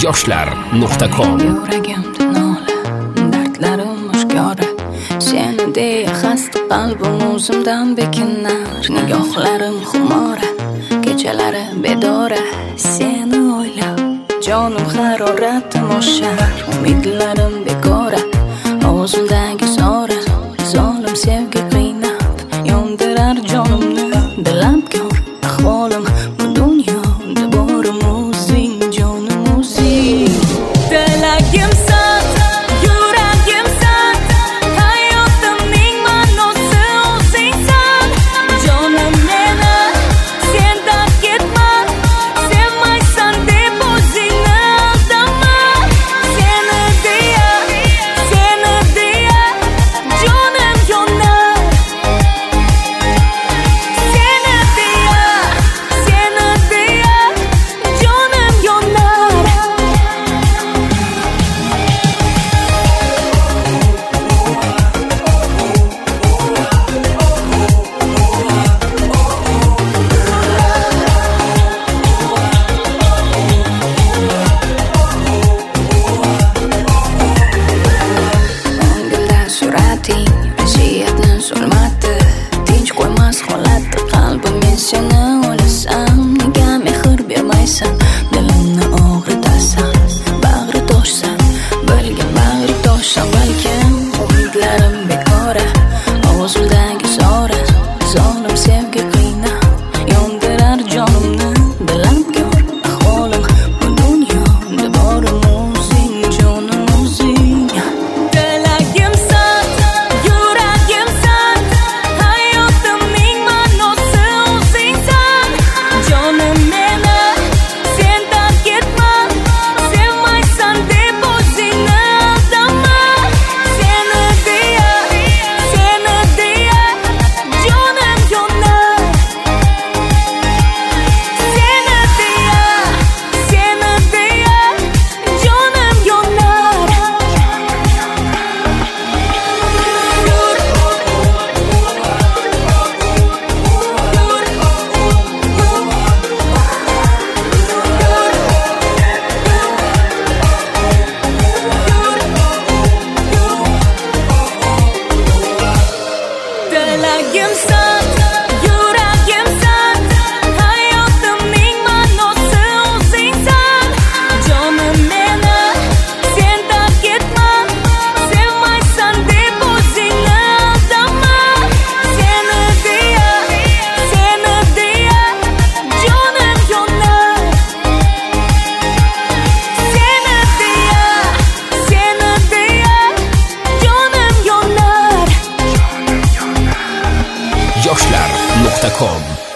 yoshlar.com. Yuragimda nola, dardlarim oshkora. Seni deya xasta qalbim o'zimdan bekinar. Nigohlarim xumora, kechalari bedora. Seni o'ylab, jonim haroratim oshar. Umidlarim bekora, og'zimdagi sora. Zolim sevgi qiynab, yondirar jonimni. Dilam ko'r ahvolim, bu dunyoda borim o'zing, jonim o'zing. Tilagimsan, yuragimsan, hayotimning ma'nosi o'zingsan. Jonim meni, sendan ketma, sevmaysan deb o'zingni aldama. Seni deya, jonim yonar. Seni deya, jonim yonar. Ko'ngilda surating, vasiyatni zulmati, tinch qo'ymas holati qalbim. Men seni o'ylasam, nega mehr bermaysan? Dilimni og'ritasan, bag'ri toshsan, bilgin bag'ri toshsan. Balkim umidlarim bekora, og'zimdagi sora. Zolim sevgi qiynab, yondirar jonimni. Dilam ko'r ahvolim, bu dunyoda borim o'zing, jonim o'zing. Tilagimsan, yuragimsan, hayotimning ma'nosi o'zingsan. Jonim meni, sendan ketma, sevmaysan deb o'zingni aldama. Seni deya, jonim yonar. Seni deya, jonim yonar. Tilagimsan, yuragimsan, hayotimning ma'nosi o'zingsan. Jonim meni, sendan ketma, sevmaysan deb o'zingni aldama. Seni deya, jonim yonar. Seni deya, jonim yonar. yoshlar.com